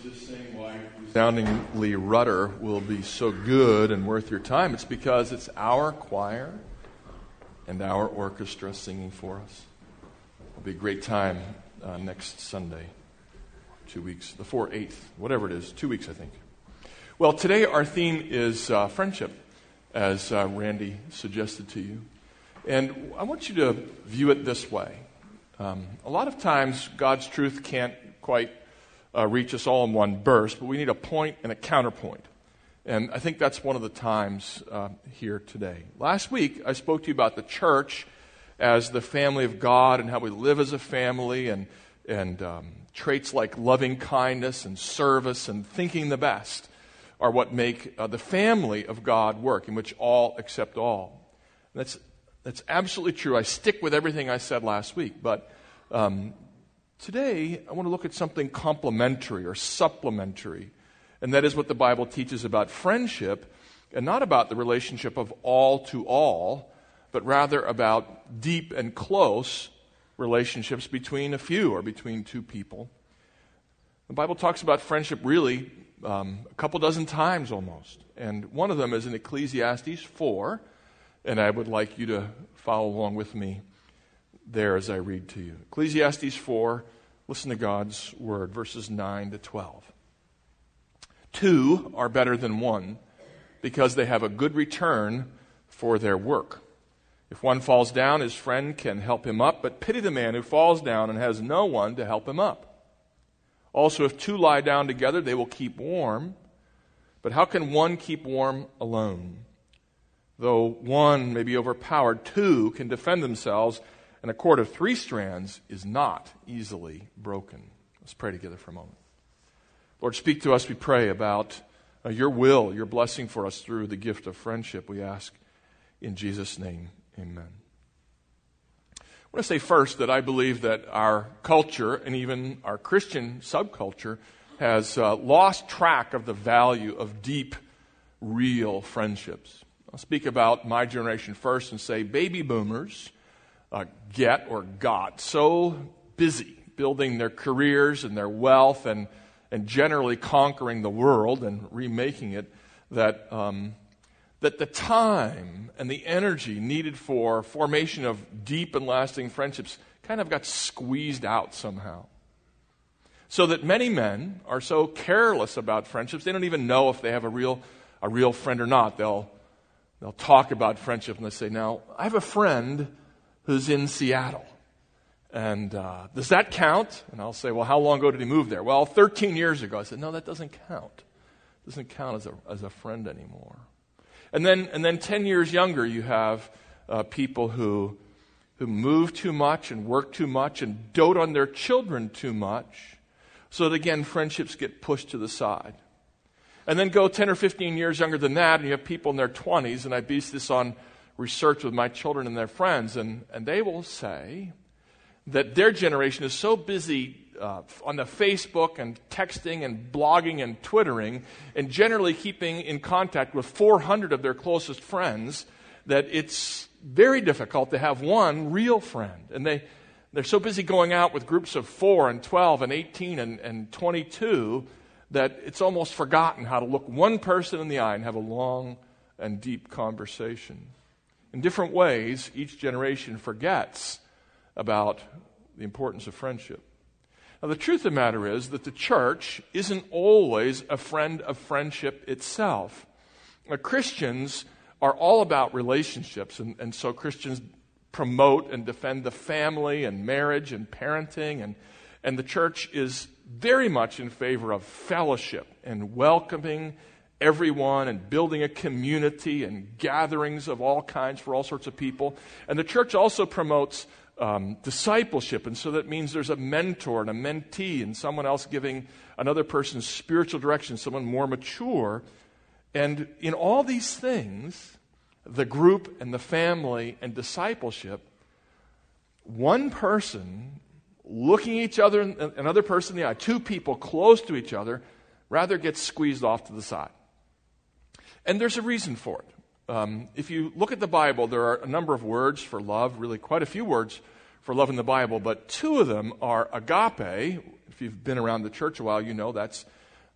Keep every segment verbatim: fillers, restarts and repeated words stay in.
just saying why Resoundingly Rudder will be so good and worth your time. It's because it's our choir and our orchestra singing for us. It'll be a great time uh, next Sunday, two weeks, the fourth, eighth, whatever it is, two weeks, I think. Well, today our theme is uh, friendship, as uh, Randy suggested to you. And I want you to view it this way. Um, a lot of times God's truth can't quite uh, reach us all in one burst, but we need a point and a counterpoint. And I think that's one of the times uh, here today. Last week I spoke to you about the church as the family of God and how we live as a family, and, and um, traits like loving kindness and service and thinking the best are what make uh, the family of God work, in which all accept all. And that's That's absolutely true. I stick with everything I said last week. But um, today, I want to look at something complementary or supplementary. And that is what the Bible teaches about friendship, and not about the relationship of all to all, but rather about deep and close relationships between a few or between two people. The Bible talks about friendship really um, a couple dozen times almost. And one of them is in Ecclesiastes four. And I would like you to follow along with me there as I read to you. Ecclesiastes four, listen to God's word, verses nine to twelve. Two are better than one, because they have a good return for their work. If one falls down, his friend can help him up, but pity the man who falls down and has no one to help him up. Also, if two lie down together, they will keep warm. But how can one keep warm alone? Though one may be overpowered, two can defend themselves, and a cord of three strands is not easily broken. Let's pray together for a moment. Lord, speak to us, we pray, about uh, your will, your blessing for us through the gift of friendship. We ask in Jesus' name, amen. I want to say first that I believe that our culture, and even our Christian subculture, has uh, lost track of the value of deep, real friendships. I'll speak about my generation first and say baby boomers uh, get or got so busy building their careers and their wealth and, and generally conquering the world and remaking it that, um, that the time and the energy needed for formation of deep and lasting friendships kind of got squeezed out somehow. So that many men are so careless about friendships, they don't even know if they have a real, a real friend or not. They'll They'll talk about friendship and they'll say, now, I have a friend who's in Seattle. And uh, does that count? And I'll say, well, how long ago did he move there? Well, thirteen years ago. I said, no, that doesn't count. It doesn't count as a, as a friend anymore. And then and then ten years younger, you have uh, people who, who move too much and work too much and dote on their children too much. So that, again, friendships get pushed to the side. And then go ten or fifteen years younger than that, and you have people in their twenties, and I base this on research with my children and their friends, and, and they will say that their generation is so busy uh, on the Facebook and texting and blogging and Twittering and generally keeping in contact with four hundred of their closest friends that it's very difficult to have one real friend. And they, they're so busy going out with groups of four and twelve and eighteen and, and twenty-two that it's almost forgotten how to look one person in the eye and have a long and deep conversation. In different ways, each generation forgets about the importance of friendship. Now, the truth of the matter is that the church isn't always a friend of friendship itself. Now, Christians are all about relationships, and, and so Christians promote and defend the family and marriage and parenting, and, and the church is very much in favor of fellowship and welcoming everyone and building a community and gatherings of all kinds for all sorts of people. And the church also promotes um, discipleship, and so that means there's a mentor and a mentee and someone else giving another person spiritual direction, someone more mature. And in all these things, the group and the family and discipleship, one person looking each other, another person in the eye, two people close to each other, rather gets squeezed off to the side. And there's a reason for it. Um, if you look at the Bible, there are a number of words for love, really quite a few words for love in the Bible, but two of them are agape. If you've been around the church a while, you know that's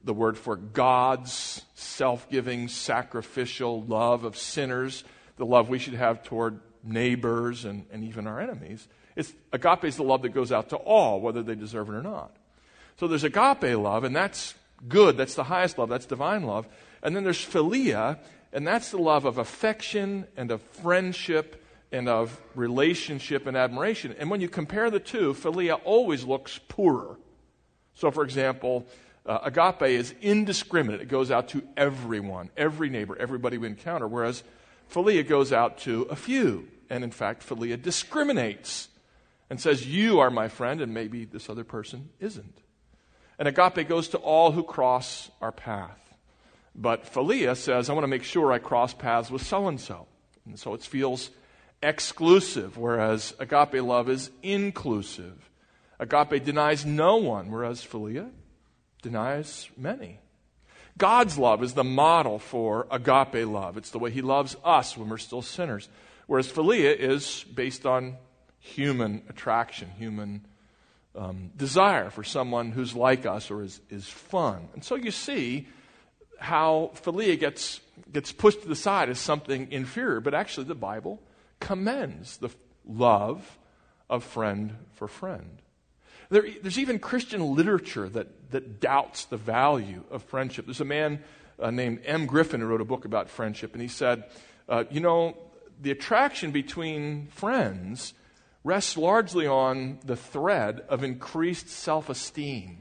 the word for God's self-giving, sacrificial love of sinners, the love we should have toward neighbors and, and even our enemies. It's, agape is the love that goes out to all, whether they deserve it or not. So there's agape love, and that's good. That's the highest love. That's divine love. And then there's philia, and that's the love of affection and of friendship and of relationship and admiration. And when you compare the two, philia always looks poorer. So, for example, uh, agape is indiscriminate. It goes out to everyone, every neighbor, everybody we encounter, whereas philia goes out to a few. And in fact, philia discriminates and says, you are my friend, and maybe this other person isn't. And agape goes to all who cross our path. But philia says, I want to make sure I cross paths with so-and-so. And so it feels exclusive, whereas agape love is inclusive. Agape denies no one, whereas philia denies many. God's love is the model for agape love. It's the way he loves us when we're still sinners. Whereas philia is based on human attraction, human um, desire for someone who's like us or is, is fun. And so you see how philia gets, gets pushed to the side as something inferior, but actually the Bible commends the love of friend for friend. There, there's even Christian literature that, that doubts the value of friendship. There's a man uh, named M. Griffin who wrote a book about friendship, and he said, uh, you know, the attraction between friends rests largely on the thread of increased self-esteem.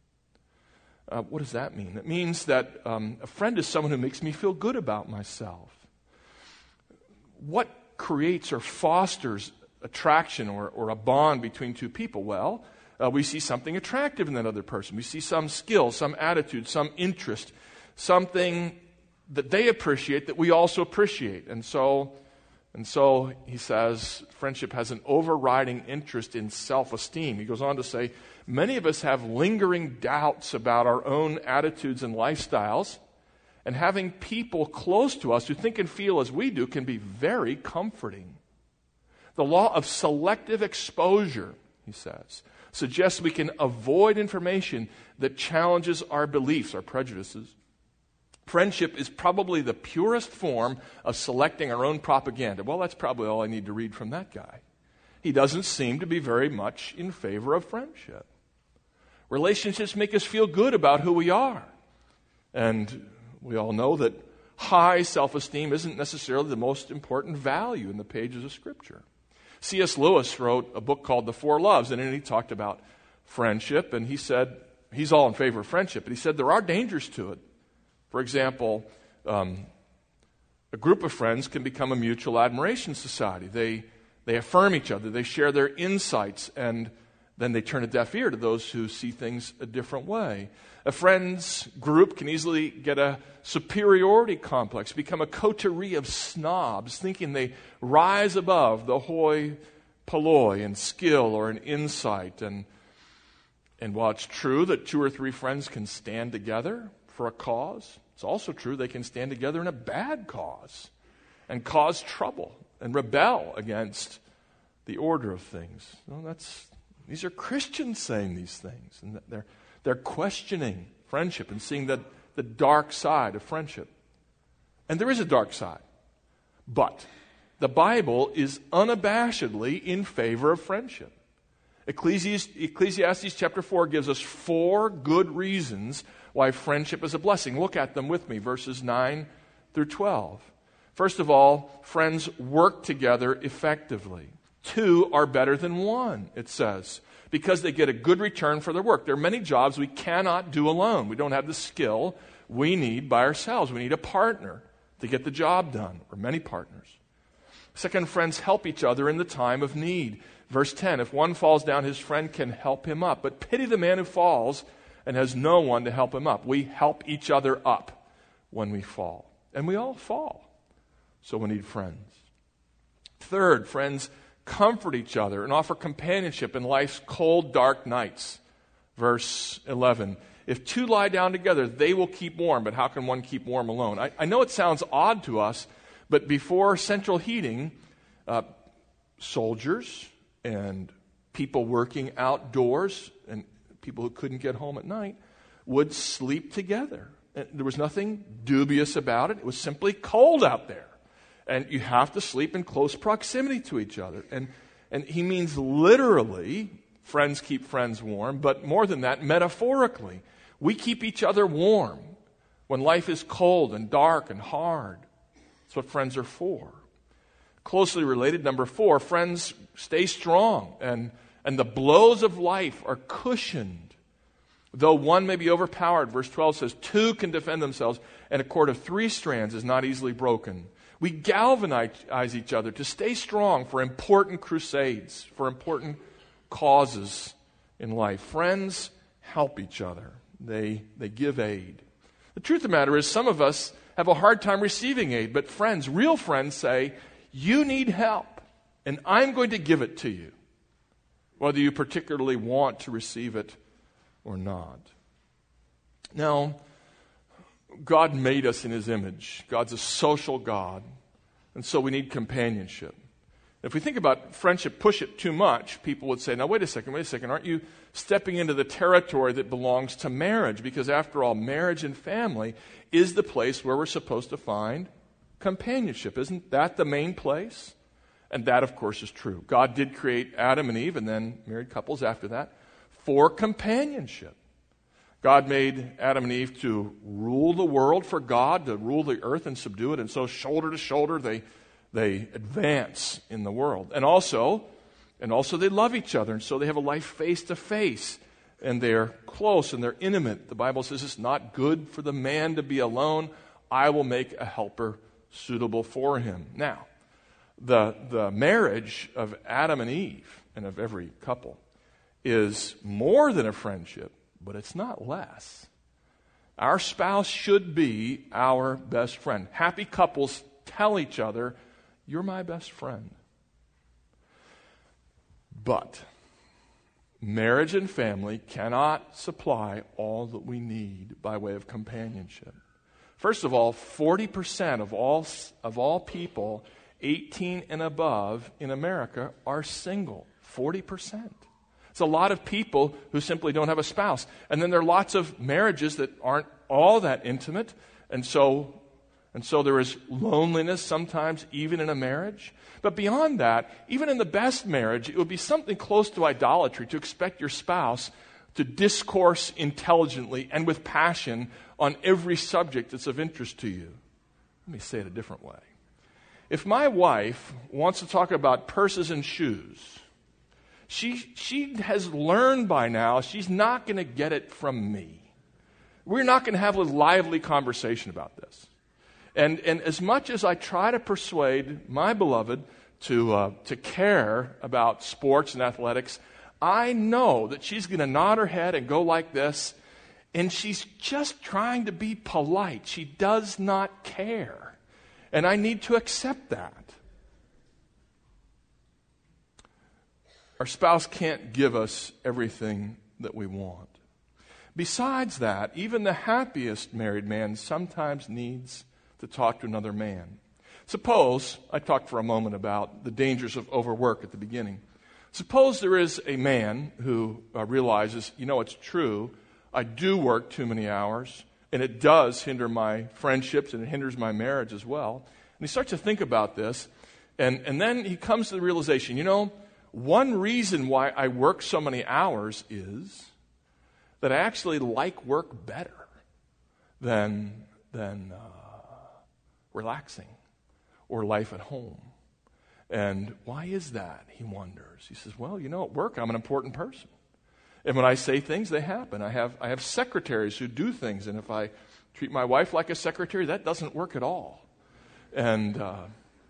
Uh, what does that mean? It means that um, a friend is someone who makes me feel good about myself. What creates or fosters attraction or, or a bond between two people? Well, uh, we see something attractive in that other person. We see some skill, some attitude, some interest, something that they appreciate that we also appreciate. And so, and so he says, friendship has an overriding interest in self-esteem. He goes on to say, many of us have lingering doubts about our own attitudes and lifestyles, and having people close to us who think and feel as we do can be very comforting. The law of selective exposure, he says, suggests we can avoid information that challenges our beliefs, our prejudices. Friendship is probably the purest form of selecting our own propaganda. Well, that's probably all I need to read from that guy. He doesn't seem to be very much in favor of friendship. Relationships make us feel good about who we are. And we all know that high self-esteem isn't necessarily the most important value in the pages of Scripture. C S Lewis wrote a book called The Four Loves, and in it he talked about friendship, and he said he's all in favor of friendship, but he said there are dangers to it. For example, um, a group of friends can become a mutual admiration society. They they affirm each other, they share their insights, and then they turn a deaf ear to those who see things a different way. A friends group can easily get a superiority complex, become a coterie of snobs, thinking they rise above the hoi polloi in skill or in insight. And, and while it's true that two or three friends can stand together for a cause, it's also true they can stand together in a bad cause and cause trouble and rebel against the order of things. Well, that's These are Christians saying these things, and they're they're questioning friendship and seeing the, the dark side of friendship. And there is a dark side. But the Bible is unabashedly in favor of friendship. Ecclesiastes, Ecclesiastes chapter four gives us four good reasons why friendship is a blessing. Look at them with me, verses nine through twelve. First of all, friends work together effectively. Two are better than one, it says, because they get a good return for their work. There are many jobs we cannot do alone. We don't have the skill we need by ourselves. We need a partner to get the job done, or many partners. Second, friends help each other in the time of need. Verse ten, if one falls down, his friend can help him up. But pity the man who falls and has no one to help him up. We help each other up when we fall. And we all fall. So we need friends. Third, friends comfort each other and offer companionship in life's cold, dark nights. Verse eleven, if two lie down together, they will keep warm, but how can one keep warm alone? I, I know it sounds odd to us, but before central heating, uh, soldiers and people working outdoors and people who couldn't get home at night would sleep together. And there was nothing dubious about it. It was simply cold out there. And you have to sleep in close proximity to each other. And, and he means literally, friends keep friends warm, but more than that, metaphorically. We keep each other warm when life is cold and dark and hard. That's what friends are for. Closely related, number four, friends stay strong, and, and the blows of life are cushioned. Though one may be overpowered, verse twelve says, two can defend themselves, and a cord of three strands is not easily broken. We galvanize each other to stay strong for important crusades, for important causes in life. Friends help each other. They, they give aid. The truth of the matter is, some of us have a hard time receiving aid, but friends, real friends say, you need help, and I'm going to give it to you, whether you particularly want to receive it or not. Now, God made us in His image. God's a social God, and so we need companionship. If we think about friendship, push it too much, people would say, now wait a second, wait a second, aren't you stepping into the territory that belongs to marriage? Because after all, marriage and family is the place where we're supposed to find companionship. Isn't that the main place? And that, of course, is true. God did create Adam and Eve, and then married couples after that, for companionship. God made Adam and Eve to rule the world for God, to rule the earth and subdue it, and so shoulder to shoulder they they advance in the world. And also, and also they love each other, and so they have a life face to face, and they're close and they're intimate. The Bible says it's not good for the man to be alone. I will make a helper suitable for him. Now, the the marriage of Adam and Eve, and of every couple, is more than a friendship, but it's not less. Our spouse should be our best friend. Happy couples tell each other, you're my best friend. But marriage and family cannot supply all that we need by way of companionship. First of all, forty percent of all, of all people eighteen and above in America are single. forty percent. It's a lot of people who simply don't have a spouse. And then there are lots of marriages that aren't all that intimate. And so, and so there is loneliness sometimes even in a marriage. But beyond that, even in the best marriage, it would be something close to idolatry to expect your spouse to discourse intelligently and with passion on every subject that's of interest to you. Let me say it a different way. If my wife wants to talk about purses and shoes, She she has learned by now she's not going to get it from me. We're not going to have a lively conversation about this. And and as much as I try to persuade my beloved to uh, to care about sports and athletics, I know that she's going to nod her head and go like this, and she's just trying to be polite. She does not care. And I need to accept that. Our spouse can't give us everything that we want. Besides that, even the happiest married man sometimes needs to talk to another man. Suppose, I talked for a moment about the dangers of overwork at the beginning. Suppose there is a man who uh, realizes, you know, it's true, I do work too many hours, and it does hinder my friendships, and it hinders my marriage as well. And he starts to think about this, and, and then he comes to the realization, you know, one reason why I work so many hours is that I actually like work better than, than uh, relaxing or life at home. And why is that, he wonders. He says, well, you know, at work I'm an important person. And when I say things, they happen. I have, I have secretaries who do things, and if I treat my wife like a secretary, that doesn't work at all. And uh,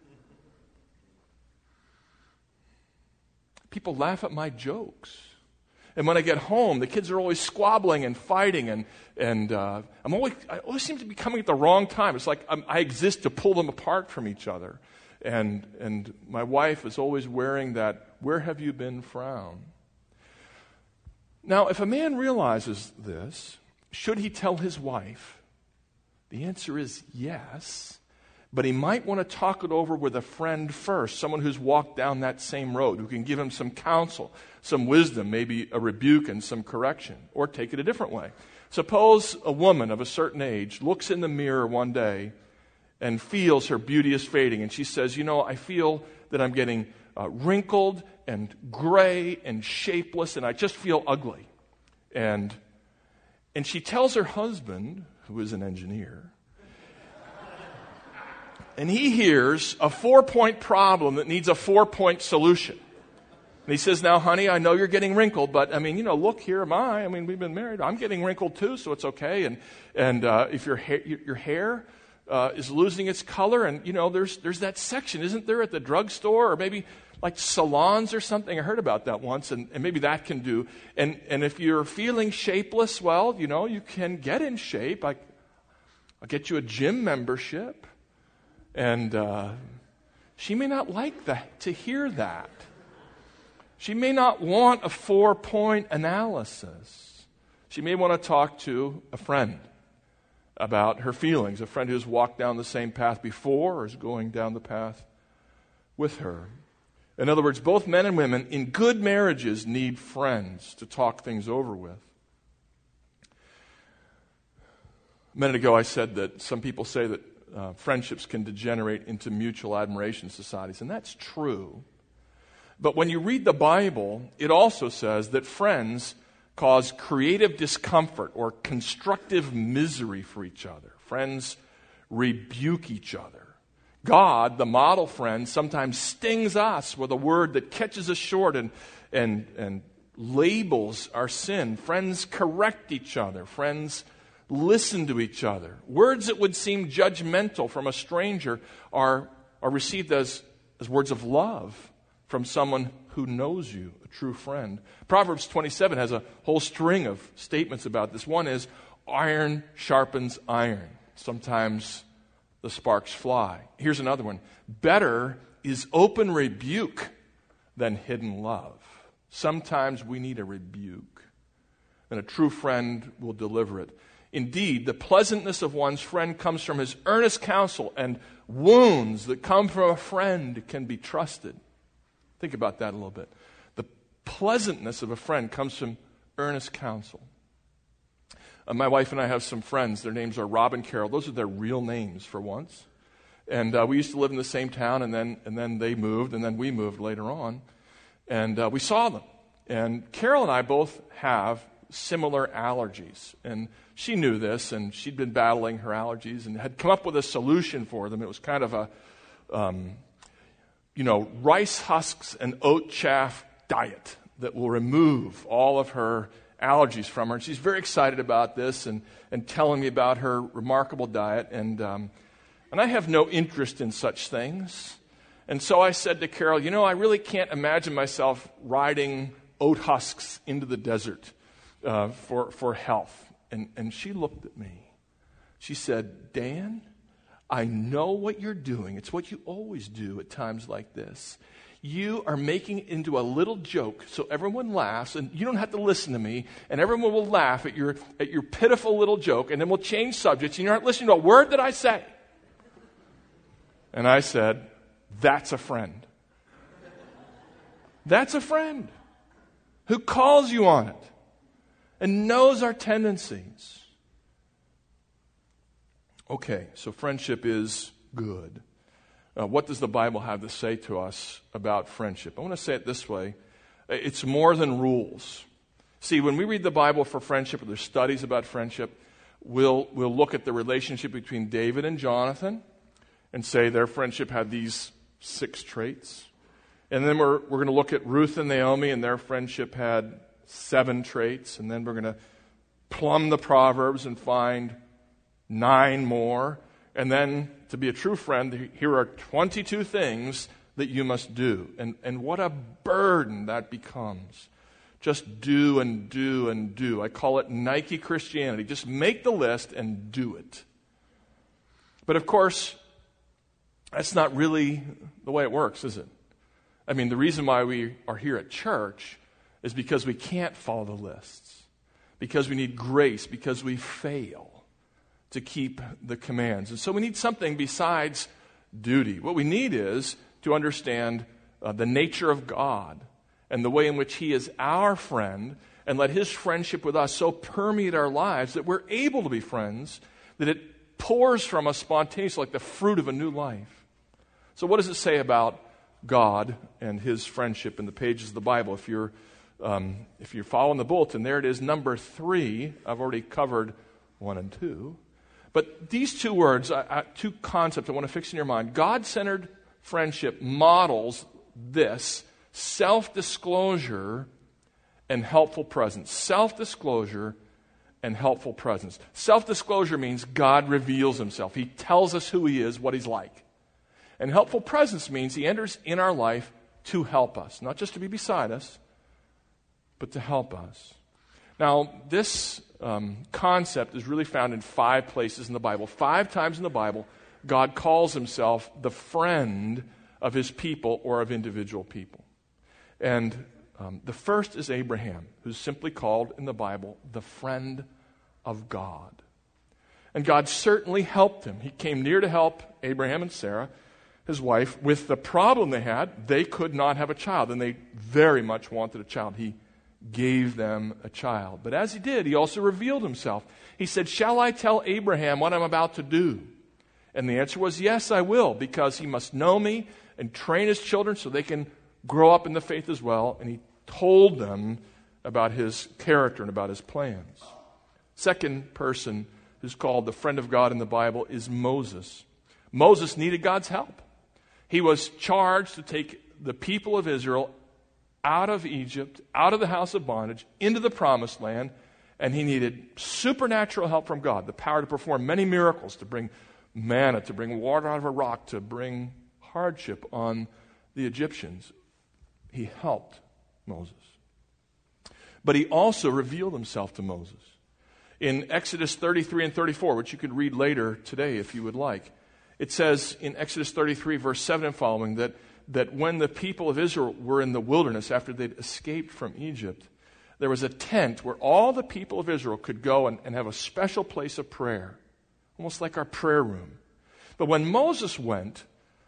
people laugh at my jokes. And when I get home, the kids are always squabbling and fighting, and and uh, I'm always I always seem to be coming at the wrong time. It's like I'm, I exist to pull them apart from each other. And and my wife is always wearing that "where have you been" frown. Now, if a man realizes this, should he tell his wife? The answer is yes, But he might want to talk it over with a friend first, someone who's walked down that same road, who can give him some counsel, some wisdom, maybe a rebuke and some correction, or take it a different way. Suppose a woman of a certain age looks in the mirror one day and feels her beauty is fading, and she says, you know, I feel that I'm getting uh, wrinkled and gray and shapeless, and I just feel ugly. And, and she tells her husband, who is an engineer, and he hears a four-point problem that needs a four-point solution. And he says, now, honey, I know you're getting wrinkled, but, I mean, you know, look, here am I. I mean, we've been married. I'm getting wrinkled, too, so it's okay. And and uh, if your, ha- your hair uh, is losing its color, and, you know, there's there's that section, isn't there, at the drugstore, or maybe like salons or something? I heard about that once, and, and maybe that can do. And, and if you're feeling shapeless, well, you know, you can get in shape. I, I'll get you a gym membership. And uh, she may not like that, to hear that. She may not want a four-point analysis. She may want to talk to a friend about her feelings, a friend who's walked down the same path before or is going down the path with her. In other words, both men and women in good marriages need friends to talk things over with. A minute ago I said that some people say that Uh, friendships can degenerate into mutual admiration societies, and that's true. But when you read the Bible, it also says that friends cause creative discomfort or constructive misery for each other. Friends rebuke each other. God, the model friend, sometimes stings us with a word that catches us short and, and, and labels our sin. Friends correct each other. Friends listen to each other. Words that would seem judgmental from a stranger are, are received as, as words of love from someone who knows you, a true friend. Proverbs twenty-seven has a whole string of statements about this. One is, iron sharpens iron. Sometimes the sparks fly. Here's another one. Better is open rebuke than hidden love. Sometimes we need a rebuke, and a true friend will deliver it. Indeed, the pleasantness of one's friend comes from his earnest counsel, and wounds that come from a friend can be trusted. Think about that a little bit. The pleasantness of a friend comes from earnest counsel. Uh, my wife and I have some friends. Their names are Rob and Carol. Those are their real names for once. And uh, we used to live in the same town, and then and then they moved, and then we moved later on. And uh, we saw them. And Carol and I both have similar allergies. And she knew this, and she'd been battling her allergies and had come up with a solution for them. It was kind of a, um, you know, rice husks and oat chaff diet that will remove all of her allergies from her. And she's very excited about this and, and telling me about her remarkable diet. And, um, and I have no interest in such things. And so I said to Carol, you know, I really can't imagine myself riding oat husks into the desert uh, for, for health. And, and she looked at me. She said, Dan, I know what you're doing. It's what you always do at times like this. You are making it into a little joke so everyone laughs, and you don't have to listen to me, and everyone will laugh at your, at your pitiful little joke, and then we'll change subjects, and you're not listening to a word that I say. And I said, that's a friend. That's a friend who calls you on it and knows our tendencies. Okay, so friendship is good. Uh, what does the Bible have to say to us about friendship? I want to say it this way. It's more than rules. See, when we read the Bible for friendship, or there's studies about friendship, we'll, we'll look at the relationship between David and Jonathan and say their friendship had these six traits. And then we're, we're going to look at Ruth and Naomi, and their friendship had seven traits. And then we're going to plumb the Proverbs and find nine more. And then, to be a true friend, here are twenty-two things that you must do. And, and what a burden that becomes. Just do and do and do. I call it Nike Christianity. Just make the list and do it. But of course, that's not really the way it works, is it? I mean, the reason why we are here at church is because we can't follow the lists. Because we need grace. Because we fail to keep the commands. And so we need something besides duty. What we need is to understand uh, the nature of God and the way in which He is our friend, and let His friendship with us so permeate our lives that we're able to be friends, that it pours from us spontaneously like the fruit of a new life. So what does it say about God and His friendship in the pages of the Bible? If you're, um, if you're following the bulletin, there it is, number three. I've already covered one and two. But these two words, uh, uh, two concepts I want to fix in your mind. God-centered friendship models this: self-disclosure and helpful presence. Self-disclosure and helpful presence. Self-disclosure means God reveals Himself. He tells us who He is, what He's like. And helpful presence means He enters in our life to help us. Not just to be beside us, but to help us. Now, this um, concept is really found in five places in the Bible. Five times in the Bible, God calls Himself the friend of His people or of individual people. And um, the first is Abraham, who's simply called in the Bible the friend of God. And God certainly helped him. He came near to help Abraham and Sarah, his wife, with the problem they had. They could not have a child, and they very much wanted a child. He gave them a child. But as He did, He also revealed Himself. He said, "Shall I tell Abraham what I'm about to do?" And the answer was, "Yes, I will, because he must know me and train his children so they can grow up in the faith as well." And He told them about His character and about His plans. Second person who's called the friend of God in the Bible is Moses. Moses needed God's help. He was charged to take the people of Israel out of Egypt, out of the house of bondage, into the promised land, and he needed supernatural help from God, the power to perform many miracles, to bring manna, to bring water out of a rock, to bring hardship on the Egyptians. He helped Moses. But He also revealed Himself to Moses. In Exodus thirty-three and thirty-four, which you could read later today if you would like, it says in Exodus thirty-three, verse seven and following, that, that when the people of Israel were in the wilderness after they'd escaped from Egypt, there was a tent where all the people of Israel could go and, and have a special place of prayer, almost like our prayer room. But when Moses went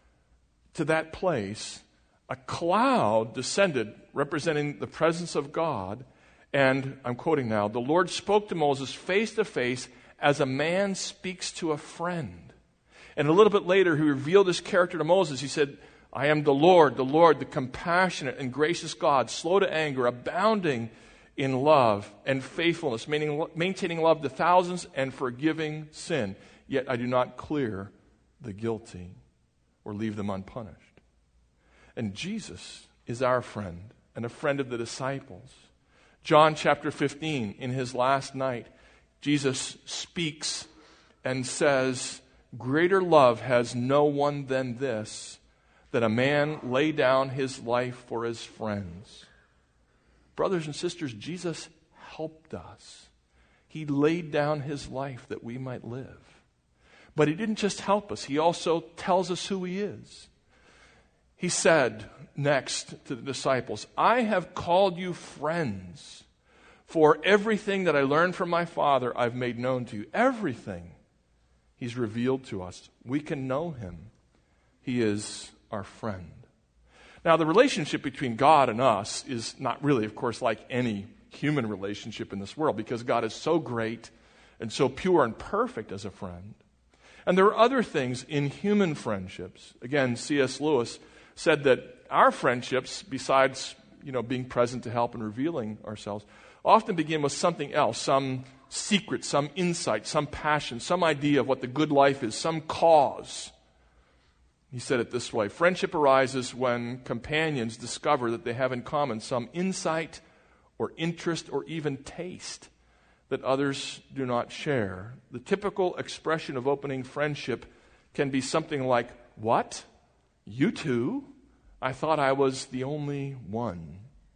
to that place, a cloud descended representing the presence of God, and I'm quoting now, "The Lord spoke to Moses face to face as a man speaks to a friend." And a little bit later, He revealed His character to Moses. He said, "I am the Lord, the Lord, the compassionate and gracious God, slow to anger, abounding in love and faithfulness, meaning maintaining love to thousands and forgiving sin. Yet I do not clear the guilty or leave them unpunished." And Jesus is our friend and a friend of the disciples. John chapter fifteen, in His last night, Jesus speaks and says, "Greater love has no one than this, that a man lay down his life for his friends." Brothers and sisters, Jesus helped us. He laid down His life that we might live. But He didn't just help us. He also tells us who He is. He said next to the disciples, "I have called you friends, for everything that I learned from my Father I've made known to you." Everything He's revealed to us. We can know Him. He is our friend. Now, the relationship between God and us is not really, of course, like any human relationship in this world, because God is so great and so pure and perfect as a friend. And there are other things in human friendships. Again, C S Lewis said that our friendships, besides, you know, being present to help and revealing ourselves, often begin with something else, some secret, some insight, some passion, some idea of what the good life is, some cause. He said it this way: "Friendship arises when companions discover that they have in common some insight or interest or even taste that others do not share. The typical expression of opening friendship can be something like, 'What? You too? I thought I was the only one.'"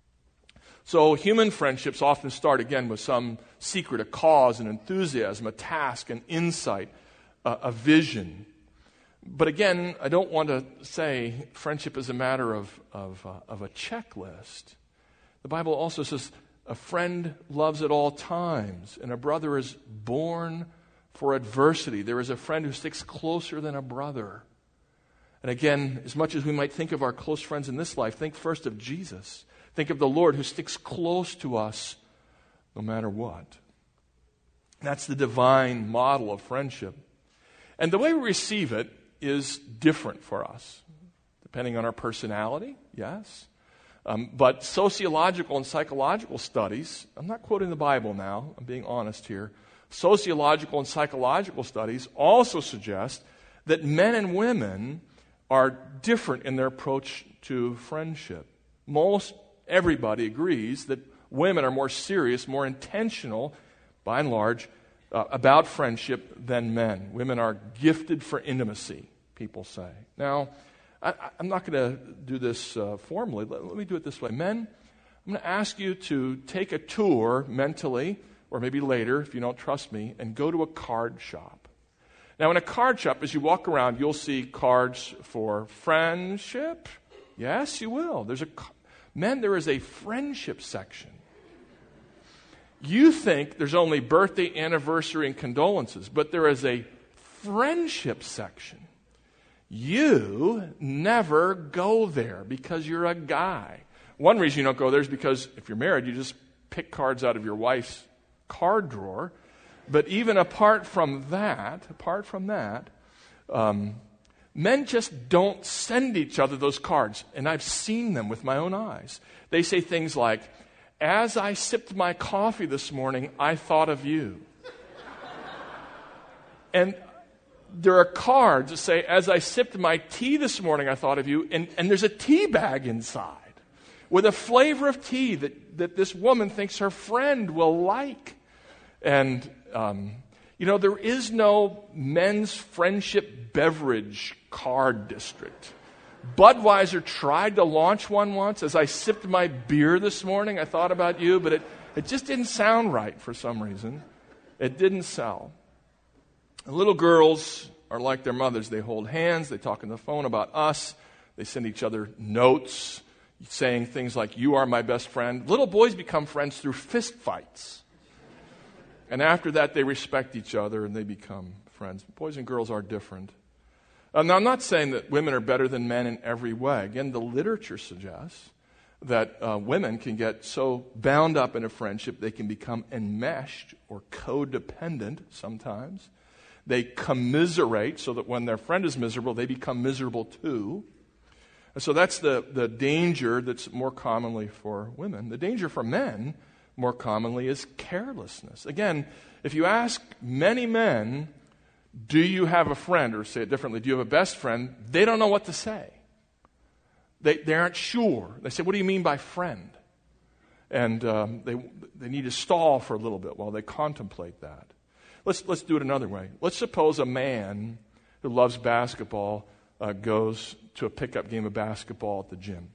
So human friendships often start again with some secret, a cause, an enthusiasm, a task, an insight, a, a vision. But again, I don't want to say friendship is a matter of, of, uh, of a checklist. The Bible also says a friend loves at all times, and a brother is born for adversity. There is a friend who sticks closer than a brother. And again, as much as we might think of our close friends in this life, think first of Jesus. Think of the Lord who sticks close to us no matter what. That's the divine model of friendship. And the way we receive it is different for us, depending on our personality, yes. Um, but sociological and psychological studies, I'm not quoting the Bible now, I'm being honest here. Sociological and psychological studies also suggest that men and women are different in their approach to friendship. Most everybody agrees that women are more serious, more intentional, by and large, uh, about friendship than men. Women are gifted for intimacy, people say. Now, I, I'm not going to do this uh, formally. Let, let me do it this way. Men, I'm going to ask you to take a tour mentally, or maybe later if you don't trust me, and go to a card shop. Now, in a card shop, as you walk around, you'll see cards for friendship. Yes, you will. There's a men, there is a friendship section. You think there's only birthday, anniversary, and condolences, but there is a friendship section. You never go there because you're a guy. One reason you don't go there is because if you're married, you just pick cards out of your wife's card drawer. But even apart from that, apart from that, um, men just don't send each other those cards. And I've seen them with my own eyes. They say things like, "As I sipped my coffee this morning, I thought of you." And there are cards that say, "As I sipped my tea this morning, I thought of you." And, and there's a tea bag inside with a flavor of tea that, that this woman thinks her friend will like. And, um, you know, there is no men's friendship beverage card district. Budweiser tried to launch one once. "As I sipped my beer this morning, I thought about you," but it, it just didn't sound right for some reason. It didn't sell. And little girls are like their mothers. They hold hands. They talk on the phone about us. They send each other notes saying things like, "You are my best friend." Little boys become friends through fist fights. And after that, they respect each other and they become friends. Boys and girls are different. Uh, now, I'm not saying that women are better than men in every way. Again, the literature suggests that uh, women can get so bound up in a friendship they can become enmeshed or codependent sometimes. They commiserate so that when their friend is miserable, they become miserable too. And so that's the, the danger that's more commonly for women. The danger for men, more commonly, is carelessness. Again, if you ask many men, "Do you have a friend?" or say it differently, "Do you have a best friend?" they don't know what to say. They, they aren't sure. They say, "What do you mean by friend?" And um, they, they need to stall for a little bit while they contemplate that. Let's, let's do it another way. Let's suppose a man who loves basketball uh, goes to a pickup game of basketball at the gym.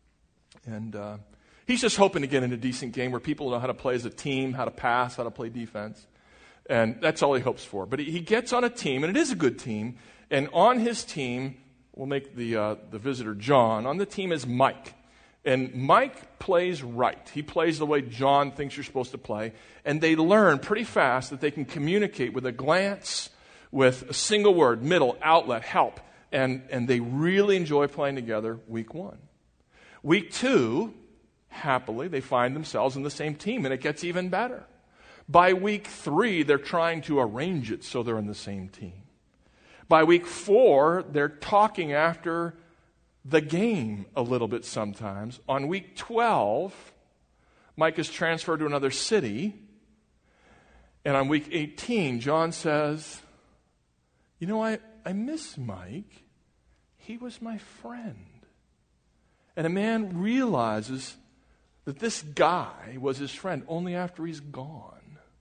And uh, he's just hoping to get in a decent game where people know how to play as a team, how to pass, how to play defense. And that's all he hopes for. But he gets on a team, and it is a good team. And on his team, we'll make the uh, the visitor John. On the team is Mike. And Mike plays right. He plays the way John thinks you're supposed to play. And they learn pretty fast that they can communicate with a glance, with a single word, middle, outlet, help. And, and they really enjoy playing together week one. Week two, happily, they find themselves in the same team, and it gets even better. By week three, they're trying to arrange it so they're in the same team. By week four, they're talking after the game a little bit sometimes. On week twelve, Mike is transferred to another city. And on week eighteen, John says, "You know, I, I miss Mike. He was my friend." And a man realizes that this guy was his friend only after he's gone.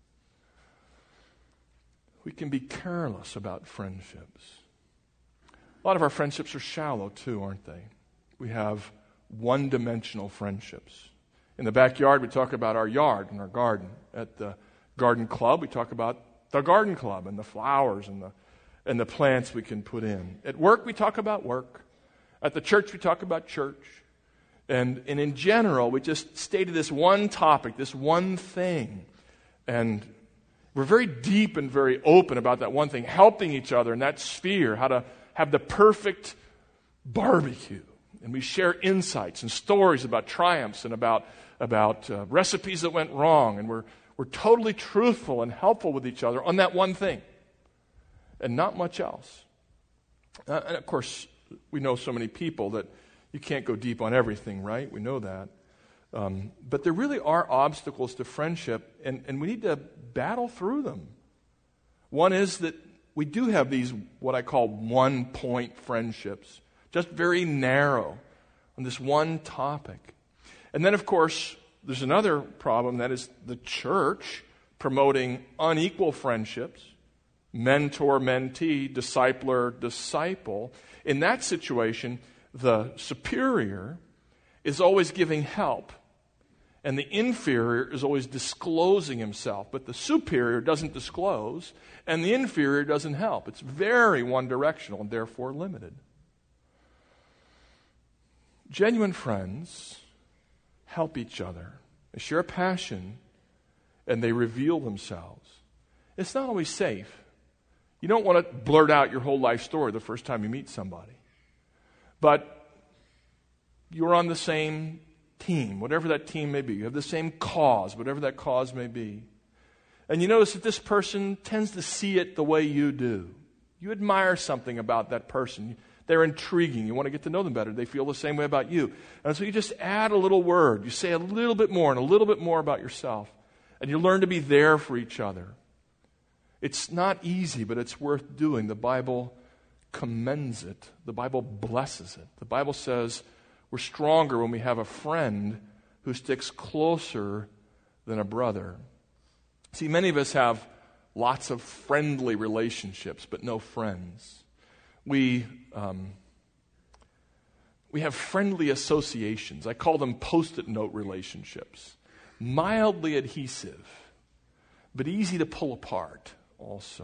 We can be careless about friendships. A lot of our friendships are shallow too, aren't they? We have one-dimensional friendships. In the backyard, we talk about our yard and our garden. At the garden club, we talk about the garden club and the flowers and the, and the plants we can put in. At work, we talk about work. At the church, we talk about church. And, and in general, we just stay to this one topic, this one thing. And we're very deep and very open about that one thing, helping each other in that sphere, how to have the perfect barbecue, and we share insights and stories about triumphs and about, about uh, recipes that went wrong, and we're, we're totally truthful and helpful with each other on that one thing, and not much else. Uh, and of course, we know so many people that you can't go deep on everything, right? We know that. Um, but there really are obstacles to friendship, and, and we need to battle through them. One is that we do have these, what I call one-point friendships, just very narrow on this one topic. And then, of course, there's another problem, that is the church promoting unequal friendships, mentor-mentee, discipler-disciple. In that situation, the superior is always giving help, and the inferior is always disclosing himself. But the superior doesn't disclose, and the inferior doesn't help. It's very one-directional and therefore limited. Genuine friends help each other. They share a passion, and they reveal themselves. It's not always safe. You don't want to blurt out your whole life story the first time you meet somebody. But you're on the same team, whatever that team may be. You have the same cause, whatever that cause may be. And you notice that this person tends to see it the way you do. You admire something about that person. They're intriguing. You want to get to know them better. They feel the same way about you. And so you just add a little word. You say a little bit more and a little bit more about yourself. And you learn to be there for each other. It's not easy, but it's worth doing. The Bible commends it. The Bible blesses it. The Bible says we're stronger when we have a friend who sticks closer than a brother. See, many of us have lots of friendly relationships, but no friends. We um, we have friendly associations. I call them post-it note relationships. Mildly adhesive, but easy to pull apart also.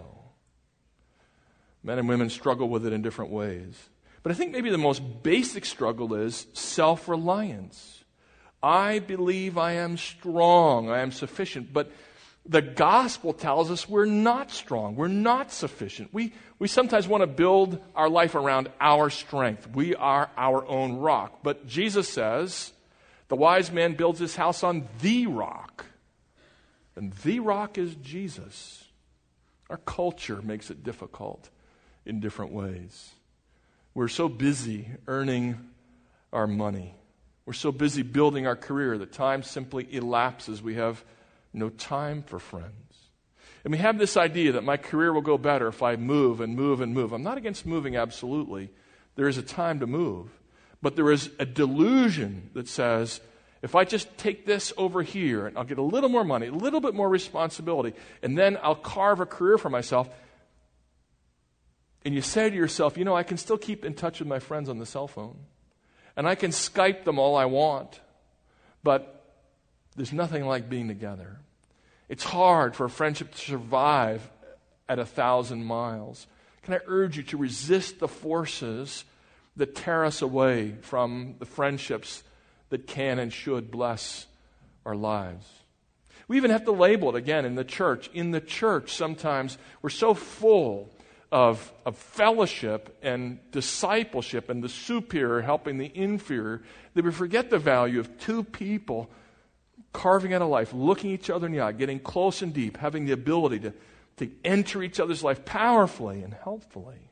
Men and women struggle with it in different ways. But I think maybe the most basic struggle is self-reliance. I believe I am strong, I am sufficient, but the gospel tells us we're not strong, we're not sufficient. We, we sometimes want to build our life around our strength. We are our own rock. But Jesus says, the wise man builds his house on the rock. And the rock is Jesus. Our culture makes it difficult in different ways. We're so busy earning our money. We're so busy building our career that time simply elapses. We have no time for friends. And we have this idea that my career will go better if I move and move and move. I'm not against moving, absolutely. There is a time to move. But there is a delusion that says, if I just take this over here and I'll get a little more money, a little bit more responsibility, and then I'll carve a career for myself. And you say to yourself, you know, I can still keep in touch with my friends on the cell phone. And I can Skype them all I want. But there's nothing like being together. It's hard for a friendship to survive at a thousand miles. Can I urge you to resist the forces that tear us away from the friendships that can and should bless our lives? We even have to label it again in the church. In the church, sometimes we're so full of, of fellowship and discipleship and the superior helping the inferior that we forget the value of two people carving out a life, looking each other in the eye, getting close and deep, having the ability to, to enter each other's life powerfully and helpfully.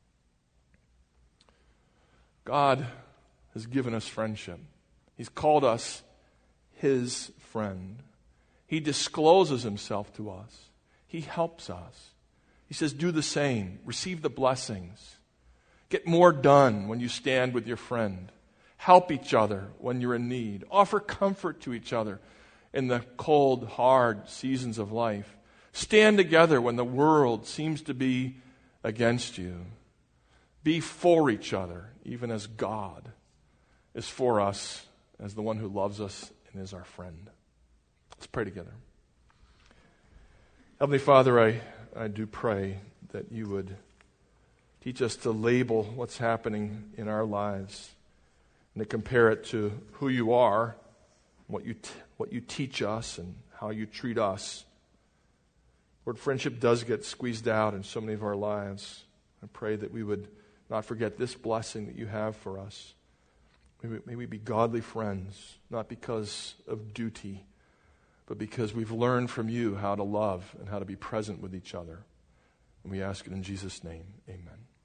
God has given us friendship. He's called us His friend. He discloses Himself to us. He helps us. He says, do the same. Receive the blessings. Get more done when you stand with your friend. Help each other when you're in need. Offer comfort to each other in the cold, hard seasons of life. Stand together when the world seems to be against you. Be for each other, even as God is for us, as the one who loves us and is our friend. Let's pray together. Heavenly Father, I, I do pray that you would teach us to label what's happening in our lives and to compare it to who you are, what you t- what you teach us, and how you treat us. Lord, friendship does get squeezed out in so many of our lives. I pray that we would not forget this blessing that you have for us. May we, may we be godly friends, not because of duty, but because we've learned from you how to love and how to be present with each other. And we ask it in Jesus' name. Amen.